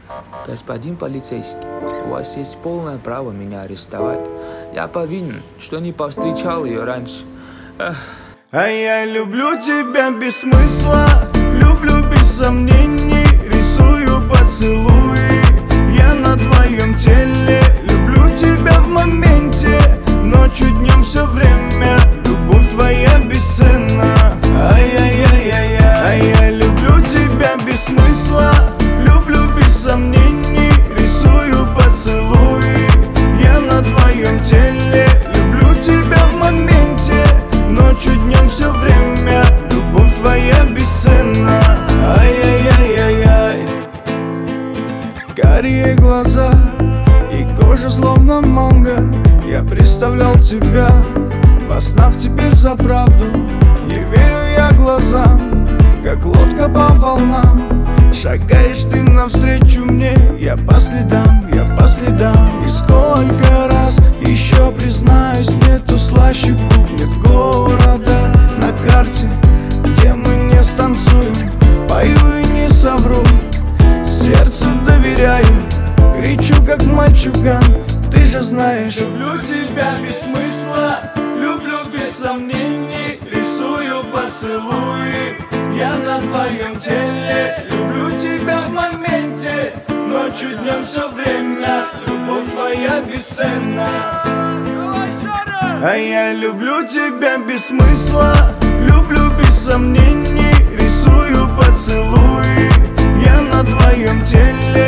Господин полицейский, у вас есть полное право меня арестовать. Я повинен, что не повстречал ее раньше. А я люблю тебя без смысла, люблю без сомнений, рисую поцелуи я на твоем теле. Люблю тебя в моменте, ночью, днем, все время. Любовь твоя бесценна. Ай-яй-яй-яй-яй. А я люблю тебя без смысла, люблю без сомнений, рисую поцелуи я на твоем теле. Люблю тебя в моменте, ночью, днем, все время. Любовь твоя бесценна. Ай-яй-яй-яй-яй. Карие глаза и кожа словно манго. Я представлял тебя во снах, теперь взаправду не верю я глазам, как лодка по волнам. Шагаешь ты навстречу мне, я по следам, я по следам. И сколько раз еще признаюсь, нету слаще губ, нет города на карте, где мы не станцуем. Пою и не совру, сердцу доверяю, кричу как мальчуган, ты же знаешь. Люблю тебя без смысла, люблю без сомнений, рисую поцелуи я на твоем теле. Люблю тебя в моменте, ночью, днем, все время. Любовь твоя бесценна. А я люблю тебя без смысла, люблю без сомнений, рисую поцелуи я на твоем теле.